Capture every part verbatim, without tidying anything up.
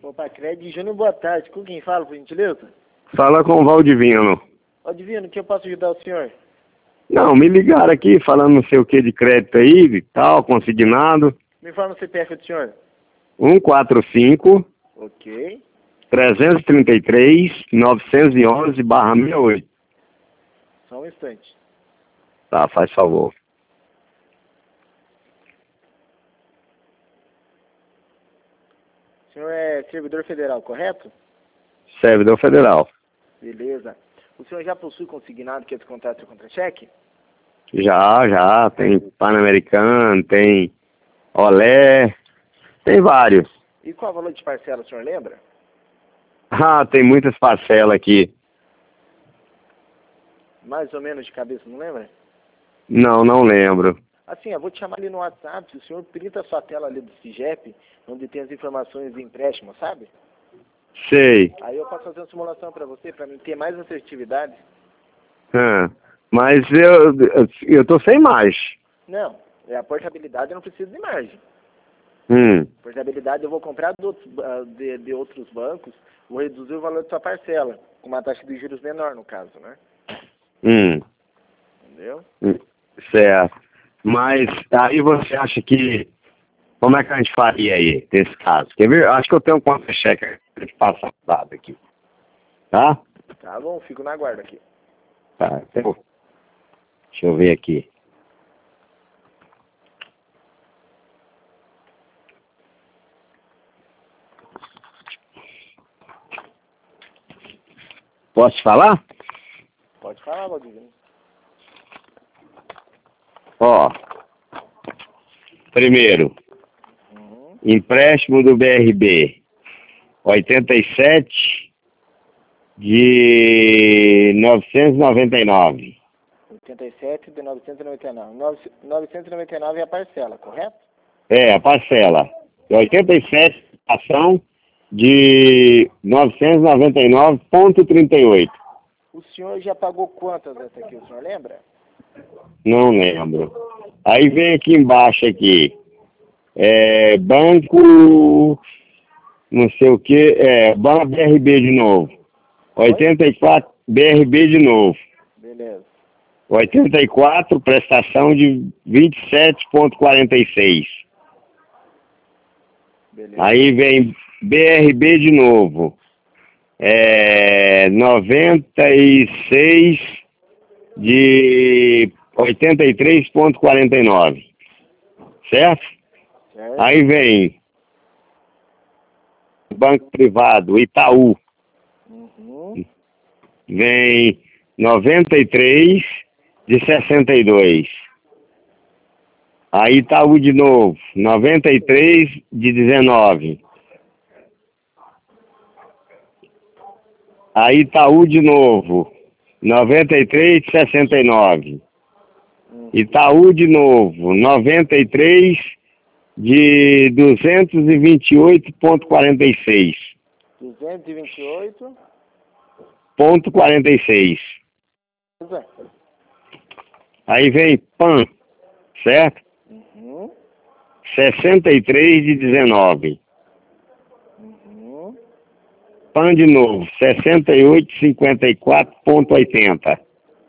Opa, Crédito Júnior, boa tarde. Com quem fala, por gentileza? Fala com o Valdivino. Ó, Divino, que eu posso ajudar o senhor? Não, me ligaram aqui falando não sei o que de crédito aí e tal, consignado. Me informa o C P F do senhor. um quatro cinco, Ok. três três três, nove um um, barra sessenta e oito. Só um instante. Tá, faz favor. O senhor é servidor federal, correto? Servidor Federal. Beleza. O senhor já possui consignado que é descontado seu contra-cheque? Já, já, tem Pan-Americano, tem Olé, tem vários. E qual o valor de parcela, o senhor lembra? Ah, tem muitas parcelas aqui. Mais ou menos de cabeça, não lembra? Não, não lembro. Assim, eu vou te chamar ali no WhatsApp, se o senhor printa a sua tela ali do CIGEP, onde tem as informações de empréstimo, sabe? Sei. Aí eu posso fazer uma simulação para você, para mim ter mais assertividade. Ah, mas eu, eu tô sem mais. Não, a portabilidade eu não preciso de margem. Hum, Portabilidade eu vou comprar de outros, de, de outros bancos, vou reduzir o valor da sua parcela, com uma taxa de juros menor no caso, né? hum, Entendeu? hum, certo. Mas aí você acha que... Como é que a gente faria aí, nesse caso? Quer ver? Acho que eu tenho um contra-cheque de passado aqui. Tá? Tá bom, fico na guarda aqui. Tá. Eu- Deixa eu ver aqui. Posso falar? Pode falar, Valdivino. Ó. Primeiro, Uhum. empréstimo do B R B. oitenta e sete de novecentos e noventa e nove. oitenta e sete de novecentos e noventa e nove. Nove- novecentos e noventa e nove é a parcela, correto? É, a parcela. oitenta e sete, ação de novecentos e noventa e nove vírgula trinta e oito. O senhor já pagou quantas dessa aqui, o senhor lembra? Não lembro. Aí vem aqui embaixo aqui. É, banco, não sei o que, é, banco B R B de novo. oitenta e quatro, B R B de novo. Beleza. oitenta e quatro, prestação de vinte e sete vírgula quarenta e seis. Beleza. Aí vem B R B de novo. É, noventa e seis de oitenta e três vírgula quarenta e nove. Certo? Certo? Aí vem banco privado, Itaú. Uhum. Vem noventa e três de sessenta e dois. Aí Itaú de novo, noventa e três de dezenove. Aí Itaú de novo, noventa e três de sessenta e nove. Uhum. Itaú de novo, noventa e três de duzentos e vinte e oito vírgula quarenta e seis. duzentos e vinte e oito. Ponto quarenta e seis. Beleza. Aí vem Pan, certo? Uhum. sessenta e três de dezenove. Uhum. Pan de novo, sessenta e oito de cinquenta e quatro vírgula oitenta.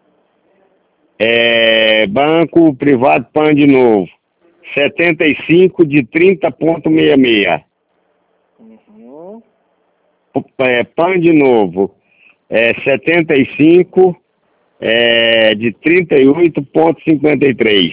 É, banco privado Pan de novo, setenta e cinco de trinta vírgula sessenta e seis. Uhum. É, Pan de novo, é, setenta e cinco é, de trinta e oito vírgula cinquenta e três.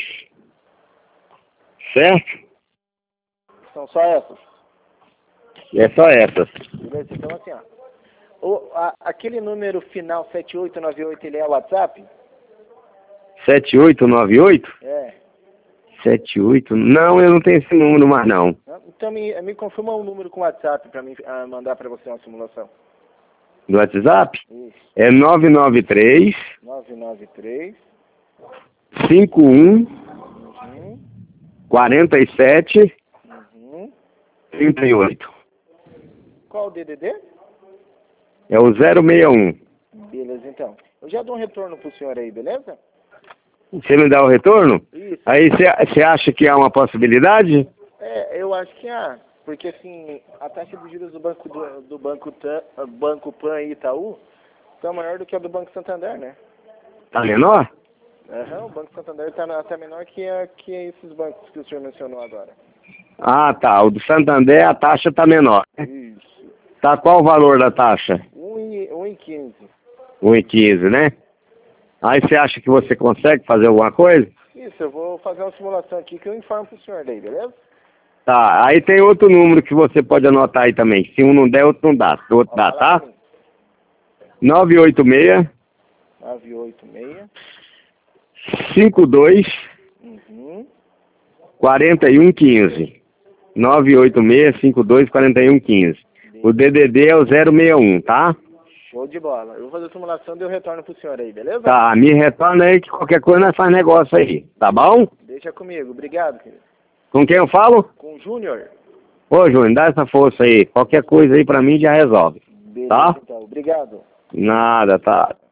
Certo? São só essas. É só essas. Beleza? Então assim, ó. O, a, aquele número final sete oito nove oito, ele é o WhatsApp? sete oito nove oito? É. sete oito? Não, eu não tenho esse número mais não. Então me, me confirma um número com WhatsApp para mim ah, mandar para você uma simulação. Do WhatsApp? Isso. É nove nove três, nove nove três. cinco um, Uhum. quarenta e sete, Uhum. trinta e oito. Qual o D D D? É o zero seis um. Beleza, então. Eu já dou um retorno pro senhor aí, beleza? Você me dá o retorno? Isso. Aí você acha que há uma possibilidade? É, eu acho que há. Porque assim, a taxa de juros do Banco do, do Banco, Tan, Banco Pan e Itaú tá maior do que a do Banco Santander, né? Tá menor? Aham, o Banco Santander tá até menor que, a, que esses bancos que o senhor mencionou agora. Ah, tá. O do Santander a taxa tá menor. Isso. Tá, qual o valor da taxa? um e quinze. um e quinze, né? Aí você acha que você consegue fazer alguma coisa? Isso, eu vou fazer uma simulação aqui que eu informo pro senhor daí, beleza? Tá, aí tem outro número que você pode anotar aí também. Se um não der, outro não dá. O outro dá, tá? nove oito seis, nove oito seis. cinco dois, Uhum. quatro um um cinco. nove oito seis, cinco dois, quatro um um cinco. O D D D é o zero seis um, tá? Show de bola. Eu vou fazer a simulação e eu retorno pro senhor aí, beleza? Tá, me retorna aí que qualquer coisa nós faz negócio aí, tá bom? Deixa comigo. Obrigado, querido. Com quem eu falo? Com o Júnior. Ô, Júnior, dá essa força aí. Qualquer coisa aí pra mim já resolve. Beleza, Tá? então. Obrigado. Nada, tá.